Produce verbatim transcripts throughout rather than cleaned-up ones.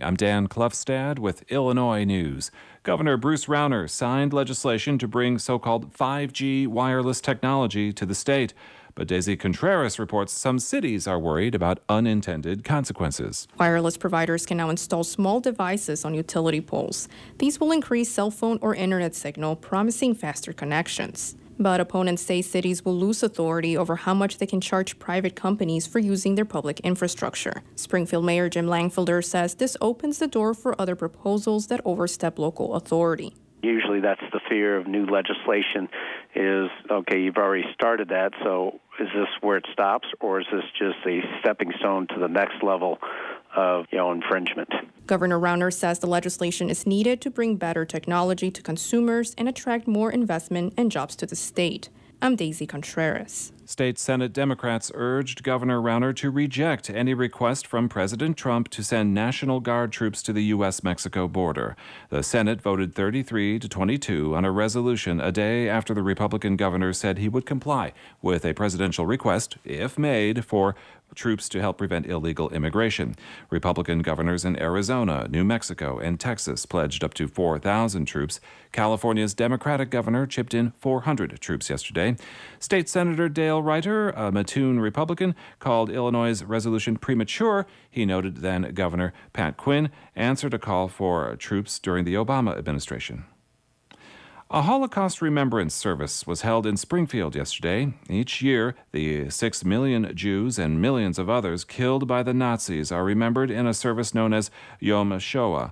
I'm Dan Klufstad with Illinois News. Governor Bruce Rauner signed legislation to bring so-called five G wireless technology to the state. But Daisy Contreras reports some cities are worried about unintended consequences. Wireless providers can now install small devices on utility poles. These will increase cell phone or internet signal, promising faster connections. But opponents say cities will lose authority over how much they can charge private companies for using their public infrastructure. Springfield Mayor Jim Langfelder says this opens the door for other proposals that overstep local authority. Usually that's the fear of new legislation is, okay, you've already started that, so is this where it stops, or is this just a stepping stone to the next level of, you know, infringement? Governor Rauner says the legislation is needed to bring better technology to consumers and attract more investment and jobs to the state. I'm Daisy Contreras. State Senate Democrats urged Governor Rauner to reject any request from President Trump to send National Guard troops to the U S Mexico border. The Senate voted thirty-three to twenty-two on a resolution a day after the Republican governor said he would comply with a presidential request, if made, for troops to help prevent illegal immigration. Republican governors in Arizona, New Mexico, and Texas pledged up to four thousand troops. California's Democratic governor chipped in four hundred troops yesterday. State Senator Dale Reiter, a Mattoon Republican, called Illinois' resolution premature. He noted then Governor Pat Quinn answered a call for troops during the Obama administration. A Holocaust remembrance service was held in Springfield yesterday. Each year, the six million Jews and millions of others killed by the Nazis are remembered in a service known as Yom HaShoah.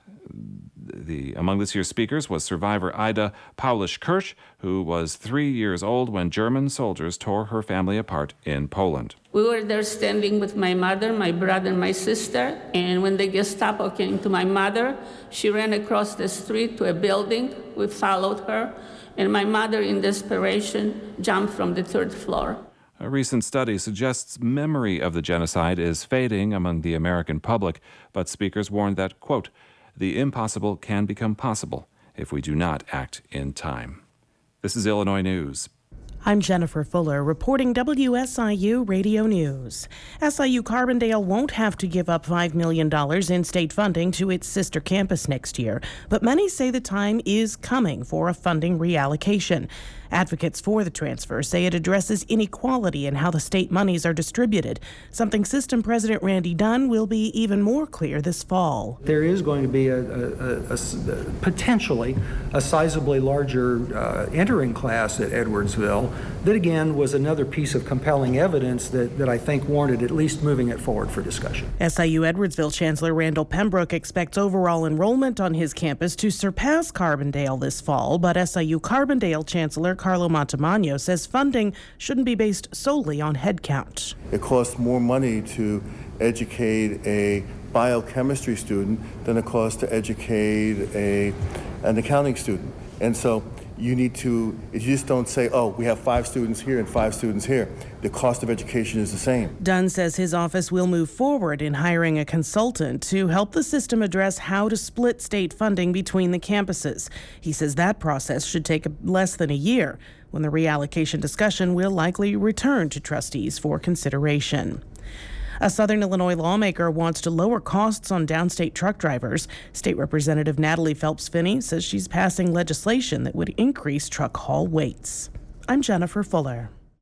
The, among this year's speakers was survivor Ida Paulish-Kirsch, who was three years old when German soldiers tore her family apart in Poland. We were there standing with my mother, my brother, and my sister, and when the Gestapo came to my mother, she ran across the street to a building. We followed her, and my mother, in desperation, jumped from the third floor. A recent study suggests memory of the genocide is fading among the American public, but speakers warned that, quote, the impossible can become possible if we do not act in time. This is Illinois News. I'm Jennifer Fuller reporting W S I U Radio News. S I U Carbondale won't have to give up five million dollars in state funding to its sister campus next year, but many say the time is coming for a funding reallocation. Advocates for the transfer say it addresses inequality in how the state monies are distributed, something System President Randy Dunn will be even more clear this fall. There is going to be a, a, a, a potentially a sizably larger uh, entering class at Edwardsville. That, again, was another piece of compelling evidence that, that I think warranted at least moving it forward for discussion. S I U Edwardsville Chancellor Randall Pembroke expects overall enrollment on his campus to surpass Carbondale this fall, but S I U Carbondale Chancellor Carlo Montemagno says funding shouldn't be based solely on headcount. It costs more money to educate a biochemistry student than it costs to educate a, an accounting student. And so you need to, you just don't say, oh, we have five students here and five students here. The cost of education is the same. Dunn says his office will move forward in hiring a consultant to help the system address how to split state funding between the campuses. He says that process should take less than a year, when the reallocation discussion will likely return to trustees for consideration. A Southern Illinois lawmaker wants to lower costs on downstate truck drivers. State Representative Natalie Phelps-Finney says she's passing legislation that would increase truck haul weights. I'm Jennifer Fuller.